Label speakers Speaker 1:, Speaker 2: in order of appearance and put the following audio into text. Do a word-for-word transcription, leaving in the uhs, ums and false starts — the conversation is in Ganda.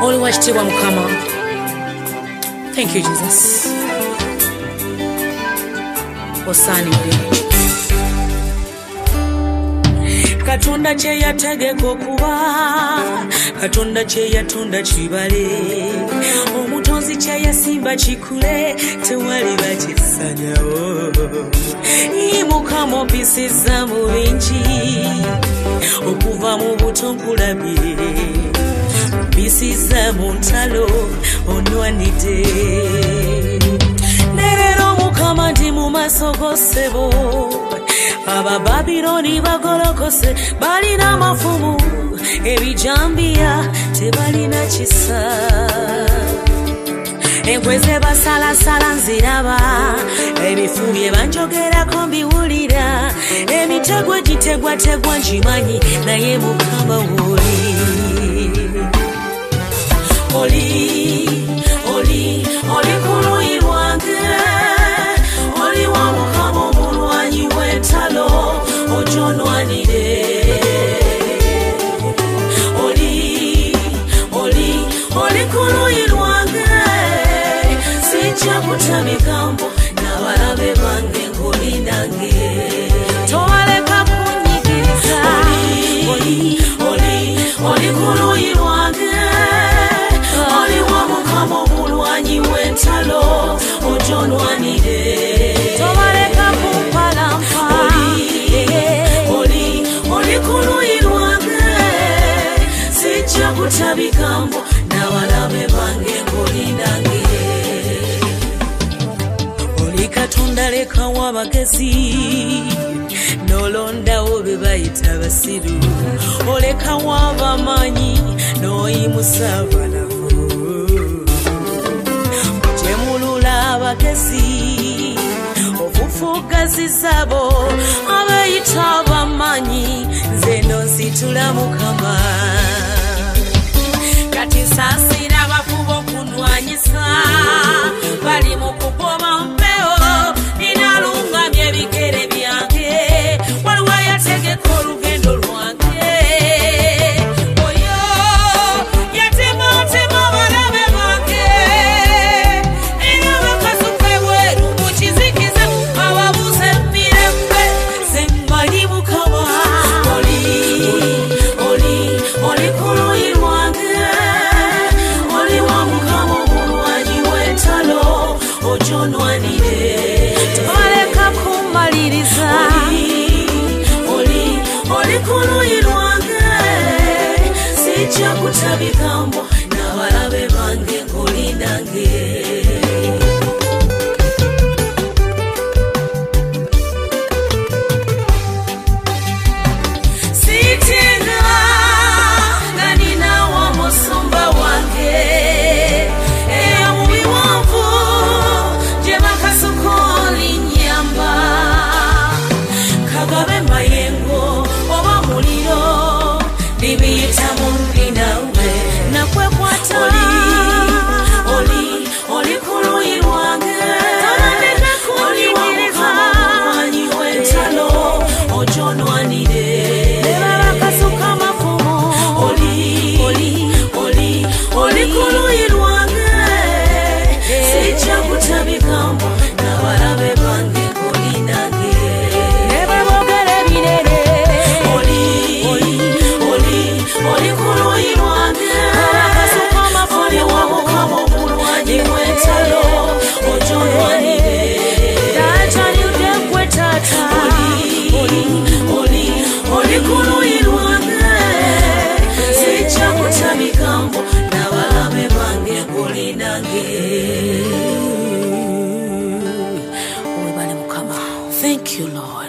Speaker 1: Oli wachitiibwa Mukama. Thank you, Jesus. Osaanidde. Katonda kye yategeka okuba, Katonda kye yatonda kibale, omutonzi kye yasimba kikule, tewali bakisanyawo. Mukama ompisiza mu bingi, okuva mu buto nkulabye, ompisiza mu ntalo onwanidde. Ne leero Mukama ndi mu maaso go ssebo, aba Babiloni bagolokose, balina amafumu, ebijambiya tebalina kisa. Enkwe ze basalasala nziraba, ebifu bye banjogerako mbiwulira, emitego gitegwategwa ngimanyi, naye Mukama w'oli. Oli, oli, oli ku luuyi lwange, oli wa Mukama omulwanyi w'entalo, ojja onwanire. Oli, oli, oli ku luuyi lwange, sijja kutabika mbo n'abalabe bange ng'oli nange. Towaleka kunyigiriza. Oli, oli, oli ku luuyi lwange, oli wa Mukama omulwanyi w'entalo, ojja onwanire. Towaleka kumpalampa. Oli, oli ku luuyi lwange, sijja kutabika mbo n'abalabe bange ng'oli nange. Katonda lekawo abagezi, nolondawo be bayita basiru, olekawo abamanyi, n'oyimusa abalavu. Gyemulula abagezi, ofufugaziza bo abayita abamanyi, nze nonsitula Mukama. Kati saasira abafuba okunwanyisa, bali mu kugoba mpewo, ninalungamye ebigere byange, waliwo yategeka olugendo lwange. Oyo yatematema abalabe bange, era bakasuka ebweru mu kizikiza, ababuuza emirembe, ze mmanyi Mukama. Oli, oli, oli ku luuyi lwange, oli wa Mukama omulwanyi w'entalo, ojja onwanire. Towaleka kummaliriza. Oli, oli ku luuyi lwange, sijja kutabika mbo n'abalabe bange ng'oli nange. Thank you, Lord.